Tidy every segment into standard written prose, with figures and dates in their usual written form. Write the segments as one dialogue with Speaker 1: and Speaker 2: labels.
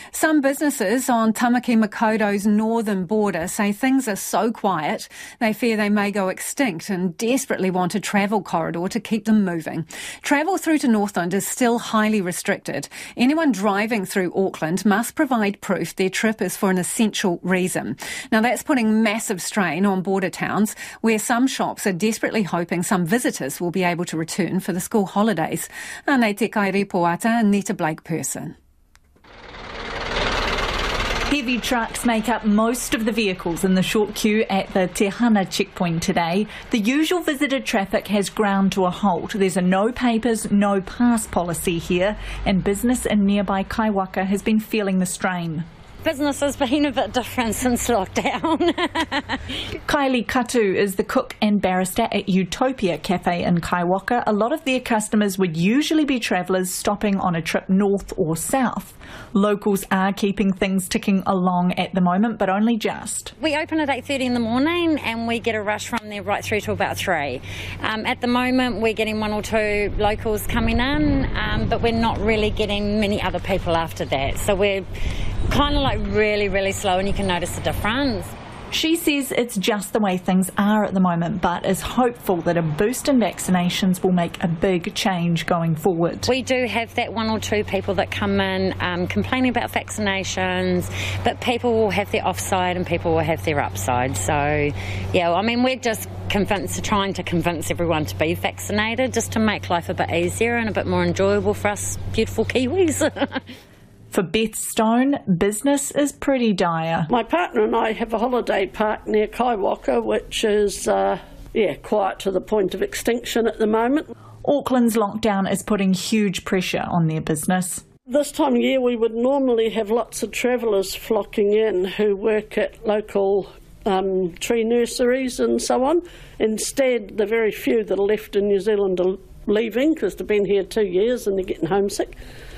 Speaker 1: Some businesses on Tamaki Makaurau's northern border say things are so quiet they fear they may go extinct and desperately want a travel corridor to keep them moving. Travel through to Northland is still highly restricted. Anyone driving through Auckland must provide proof their trip is for an essential reason. Now that's putting massive strain on border towns where some shops are desperately hoping some visitors will be able to return for the school holidays. Nei te kairipoata, Nita Blake Person.
Speaker 2: Heavy trucks make up most of the vehicles in the short queue at the Te Hana checkpoint today. The usual visitor traffic has ground to a halt. There's a no papers, no pass policy here, and business in nearby Kaiwaka has been feeling the strain.
Speaker 3: Business has been a bit different since lockdown.
Speaker 2: Kylie Katu is the cook and barrister at Utopia Cafe in Kaiwaka. A lot of their customers would usually be travellers stopping on a trip north or south. Locals are keeping things ticking along at the moment, but only just.
Speaker 3: We open at 8:30 in the morning and we get a rush from there right through to about 3. At the moment we're getting 1 or 2 locals coming in, but we're not really getting many other people after that. So we're kind of like really slow, and you can notice the difference.
Speaker 2: She says it's just the way things are at the moment, but is hopeful that a boost in vaccinations will make a big change going forward.
Speaker 3: We do have that 1 or 2 people that come in complaining about vaccinations, but people will have their offside and people will have their upside. So, yeah, I mean, we're just trying to convince everyone to be vaccinated just to make life a bit easier and a bit more enjoyable for us beautiful Kiwis.
Speaker 2: For Beth Stone, business is pretty dire.
Speaker 4: My partner and I have a holiday park near Kaiwaka, which is, quiet to the point of extinction at the moment.
Speaker 2: Auckland's lockdown is putting huge pressure on their business.
Speaker 4: This time of year we would normally have lots of travellers flocking in who work at local tree nurseries and so on. Instead, the very few that are left in New Zealand are leaving because they've been here 2 years and they're getting homesick.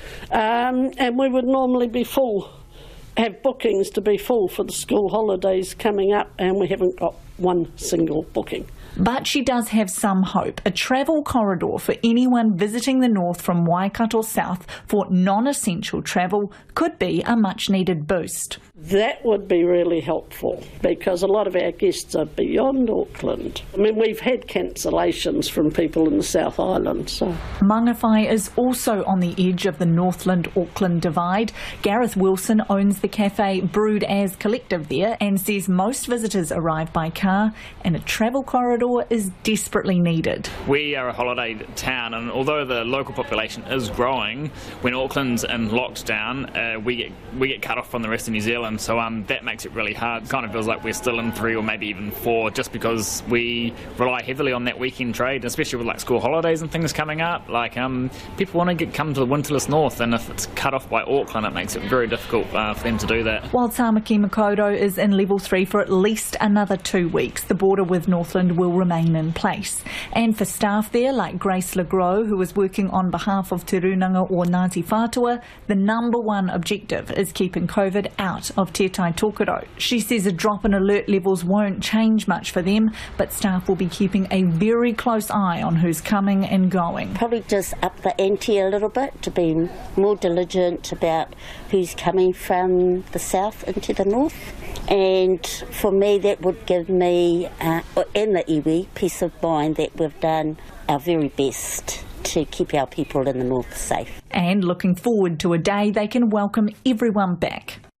Speaker 4: And we would normally be full, have bookings to be full for the school holidays coming up, and we haven't got one single booking.
Speaker 2: But she does have some hope. A travel corridor for anyone visiting the north from Waikato south for non-essential travel could be a much-needed boost.
Speaker 4: That would be really helpful because a lot of our guests are beyond Auckland. I mean, we've had cancellations from people in the South Island. So.
Speaker 2: Mangawhai is also on the edge of the Northland-Auckland divide. Gareth Wilson owns the cafe Brewed As Collective there and says most visitors arrive by car and a travel corridor is desperately needed.
Speaker 5: We are a holiday town, and although the local population is growing, when Auckland's in lockdown, we get cut off from the rest of New Zealand. So that makes it really hard. It kind of feels like we're still in 3 or maybe even 4 just because we rely heavily on that weekend trade, especially with like school holidays and things coming up. Like people want to come to the winterless north, and if it's cut off by Auckland, it makes it very difficult for them to do that.
Speaker 2: While Tamaki Makaurau is in level 3 for at least another 2 weeks, the border with Northland will remain in place. And for staff there, like Grace Legros, who is working on behalf of Te Runanga or Ngāti Whātua, the number one objective is keeping COVID out of Te Tai Tokoro. She says a drop in alert levels won't change much for them, but staff will be keeping a very close eye on who's coming and going.
Speaker 6: Probably just up the ante a little bit to be more diligent about who's coming from the south into the north. And for me, that would give me and the iwi peace of mind that we've done our very best to keep our people in the north safe.
Speaker 2: And looking forward to a day they can welcome everyone back.